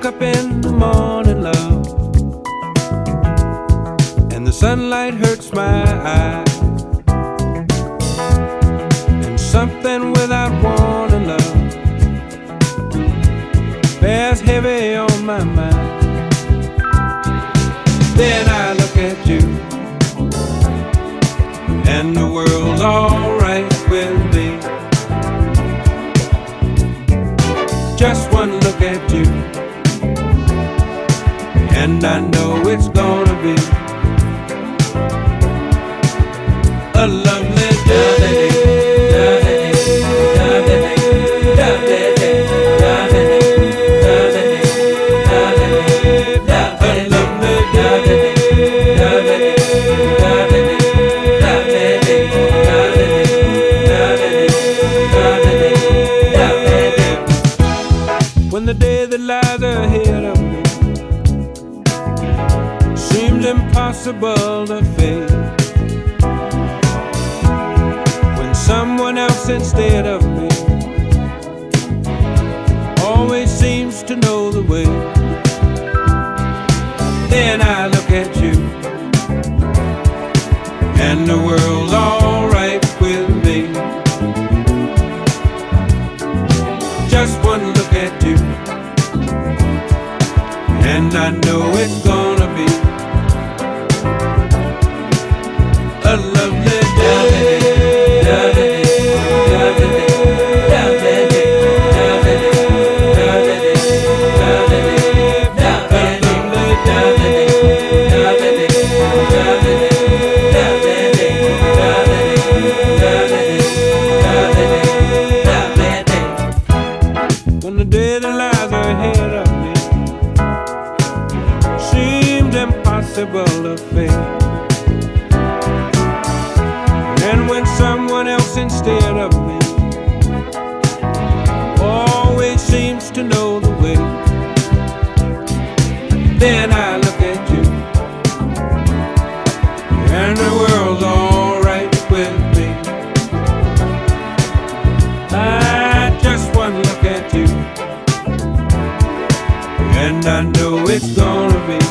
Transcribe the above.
wake up in the morning, love, and the sunlight hurts my eyes, and something without warning, love, bears heavy on my mind. Then I look at you, and the world's alright with me. Just one look at you, and I know it's gonna be a lovely day. When the day that lies ahead of me seems impossible to face, when someone else instead of me always seems to know the way, then I look at you, and the world's alright with me. Just one look at you, and I know it's gonna be a lovely day. When the day that lies ahead of me seems impossible to face, and when someone else instead of me always seems to know the way, then I look at you, and the world's alright with me. Just one look at you, and I know it's gonna be